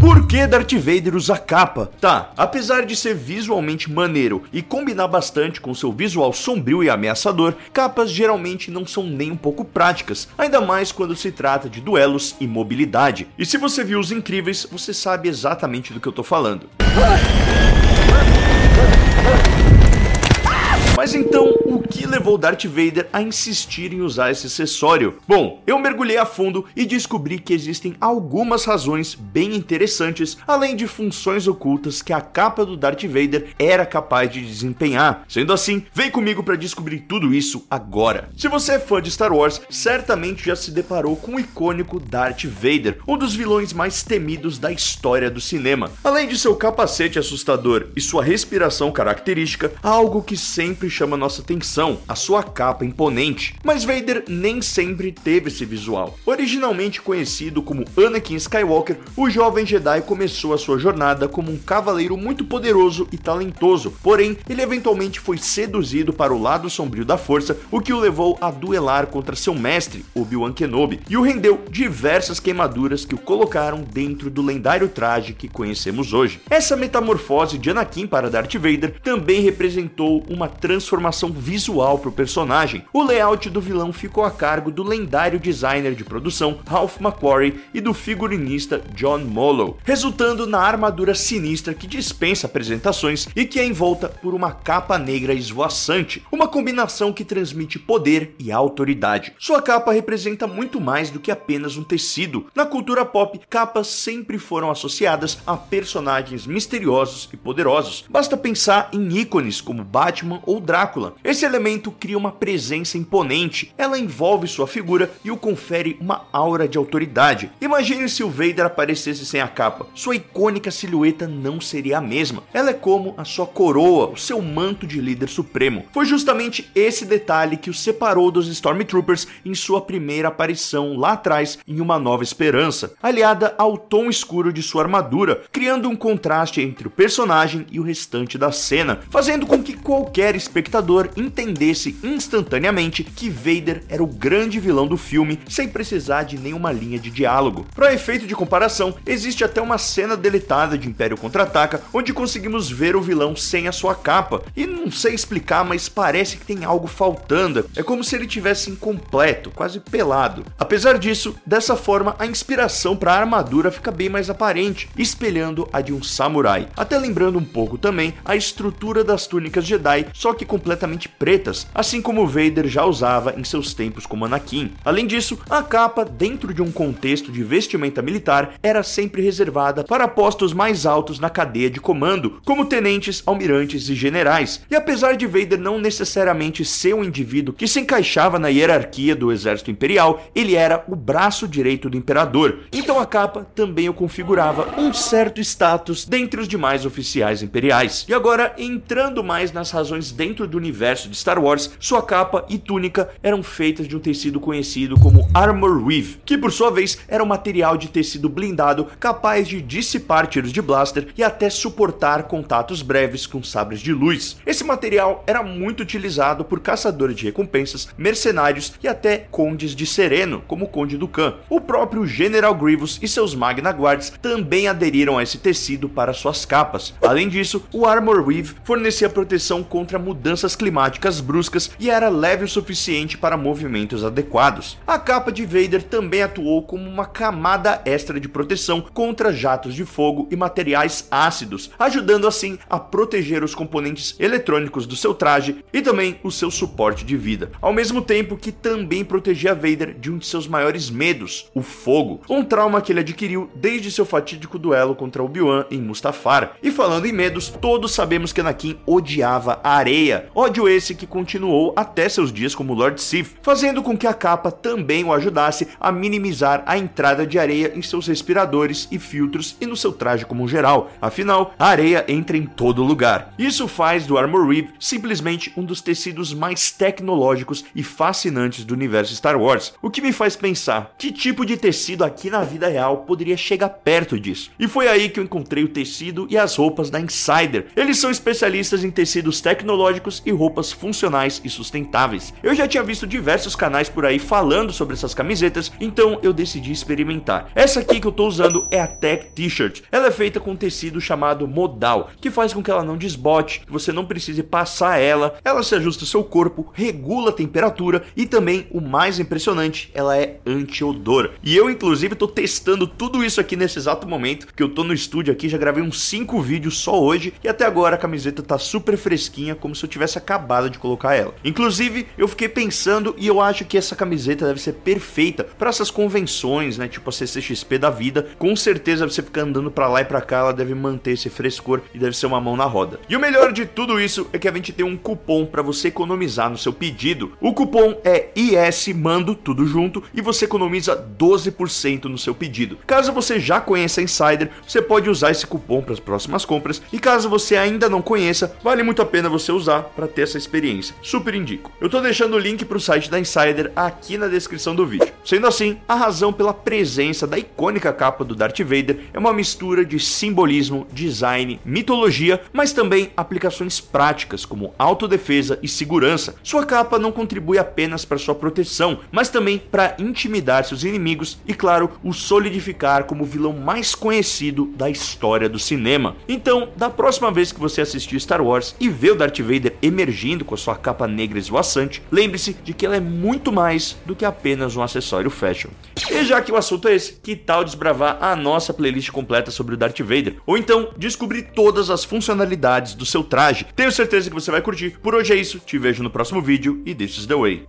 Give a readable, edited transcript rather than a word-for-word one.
Por que Darth Vader usa capa? Tá, apesar de ser visualmente maneiro e combinar bastante com seu visual sombrio e ameaçador, capas geralmente não são nem um pouco práticas, ainda mais quando se trata de duelos e mobilidade. E se você viu Os Incríveis, você sabe exatamente do que eu tô falando. Mas então, o que levou Darth Vader a insistir em usar esse acessório? Bom, eu mergulhei a fundo e descobri que existem algumas razões bem interessantes, além de funções ocultas que a capa do Darth Vader era capaz de desempenhar. Sendo assim, vem comigo para descobrir tudo isso agora. Se você é fã de Star Wars, certamente já se deparou com o icônico Darth Vader, um dos vilões mais temidos da história do cinema. Além de seu capacete assustador e sua respiração característica, há algo que sempre chama nossa atenção, a sua capa imponente. Mas Vader nem sempre teve esse visual. Originalmente conhecido como Anakin Skywalker, o jovem Jedi começou a sua jornada como um cavaleiro muito poderoso e talentoso, porém ele eventualmente foi seduzido para o lado sombrio da força, o que o levou a duelar contra seu mestre, Obi-Wan Kenobi, e o rendeu diversas queimaduras que o colocaram dentro do lendário traje que conhecemos hoje. Essa metamorfose de Anakin para Darth Vader também representou uma transformação visual para o personagem. O layout do vilão ficou a cargo do lendário designer de produção Ralph McQuarrie e do figurinista John Mollo, resultando na armadura sinistra que dispensa apresentações e que é envolta por uma capa negra esvoaçante, uma combinação que transmite poder e autoridade. Sua capa representa muito mais do que apenas um tecido. Na cultura pop, capas sempre foram associadas a personagens misteriosos e poderosos. Basta pensar em ícones como Batman ou Drácula. Esse elemento cria uma presença imponente, ela envolve sua figura e o confere uma aura de autoridade. Imagine se o Vader aparecesse sem a capa, sua icônica silhueta não seria a mesma. Ela é como a sua coroa, o seu manto de líder supremo. Foi justamente esse detalhe que o separou dos Stormtroopers em sua primeira aparição lá atrás em Uma Nova Esperança, aliada ao tom escuro de sua armadura, criando um contraste entre o personagem e o restante da cena, fazendo com que qualquer espectador entendesse instantaneamente que Vader era o grande vilão do filme sem precisar de nenhuma linha de diálogo. Para efeito de comparação, existe até uma cena deletada de Império Contra-Ataca onde conseguimos ver o vilão sem a sua capa, e não sei explicar, mas parece que tem algo faltando, é como se ele tivesse incompleto, quase pelado. Apesar disso, dessa forma a inspiração para a armadura fica bem mais aparente, espelhando a de um samurai, até lembrando um pouco também a estrutura das túnicas Jedi, só que completamente pretas, assim como Vader já usava em seus tempos como Anakin. Além disso, a capa, dentro de um contexto de vestimenta militar, era sempre reservada para postos mais altos na cadeia de comando, como tenentes, almirantes e generais. E apesar de Vader não necessariamente ser um indivíduo que se encaixava na hierarquia do exército imperial, ele era o braço direito do imperador, então a capa também o configurava um certo status dentre os demais oficiais imperiais. E agora, entrando mais nas razões dentro do universo de Star Wars, sua capa e túnica eram feitas de um tecido conhecido como Armor Weave, que por sua vez era um material de tecido blindado capaz de dissipar tiros de blaster e até suportar contatos breves com sabres de luz. Esse material era muito utilizado por caçadores de recompensas, mercenários e até condes de Sereno, como o Conde Dooku. O próprio General Grievous e seus Magna Guards também aderiram a esse tecido para suas capas. Além disso, o Armor Weave fornecia proteção contra mudanças climáticas bruscas e era leve o suficiente para movimentos adequados. A capa de Vader também atuou como uma camada extra de proteção contra jatos de fogo e materiais ácidos, ajudando assim a proteger os componentes eletrônicos do seu traje e também o seu suporte de vida, ao mesmo tempo que também protegia Vader de um de seus maiores medos, o fogo, um trauma que ele adquiriu desde seu fatídico duelo contra Obi-Wan em Mustafar. E falando em medos, todos sabemos que Anakin odiava a areia, ódio esse que continuou até seus dias como Lord Sith, fazendo com que a capa também o ajudasse a minimizar a entrada de areia em seus respiradores e filtros e no seu traje como geral. Afinal, a areia entra em todo lugar. Isso faz do Armor Weave simplesmente um dos tecidos mais tecnológicos e fascinantes do universo Star Wars, o que me faz pensar, que tipo de tecido aqui na vida real poderia chegar perto disso? E foi aí que eu encontrei o tecido e as roupas da Insider. Eles são especialistas em tecidos tecnológicos e roupas funcionais funcionais e sustentáveis. Eu já tinha visto diversos canais por aí falando sobre essas camisetas, então eu decidi experimentar. Essa aqui que eu tô usando é a Tech T-shirt. Ela é feita com um tecido chamado modal, que faz com que ela não desbote, que você não precise passar ela se ajusta ao seu corpo, regula a temperatura e também, o mais impressionante, ela é anti-odor. E eu inclusive tô testando tudo isso aqui nesse exato momento, que eu tô no estúdio aqui, já gravei uns 5 vídeos só hoje e até agora a camiseta tá super fresquinha, como se eu tivesse acabado de colocar ela. Inclusive, eu fiquei pensando e eu acho que essa camiseta deve ser perfeita para essas convenções, né, tipo a CCXP da vida. Com certeza você fica andando pra lá e pra cá, ela deve manter esse frescor e deve ser uma mão na roda. E o melhor de tudo isso é que a gente tem um cupom para você economizar no seu pedido. O cupom é ISMANDO, tudo junto, e você economiza 12% no seu pedido. Caso você já conheça a Insider, você pode usar esse cupom para as próximas compras, e caso você ainda não conheça, vale muito a pena você usar para ter essa experiência. Super indico. Eu tô deixando o link para o site da Insider aqui na descrição do vídeo. Sendo assim, a razão pela presença da icônica capa do Darth Vader é uma mistura de simbolismo, design, mitologia, mas também aplicações práticas como autodefesa e segurança. Sua capa não contribui apenas para sua proteção, mas também para intimidar seus inimigos e, claro, o solidificar como o vilão mais conhecido da história do cinema. Então, da próxima vez que você assistir Star Wars e ver o Darth Vader emergindo com a sua capa negra esvoaçante, lembre-se de que ela é muito mais do que apenas um acessório fashion. E já que o assunto é esse, que tal desbravar a nossa playlist completa sobre o Darth Vader? Ou então, descobrir todas as funcionalidades do seu traje. Tenho certeza que você vai curtir. Por hoje é isso, te vejo no próximo vídeo e this is the way.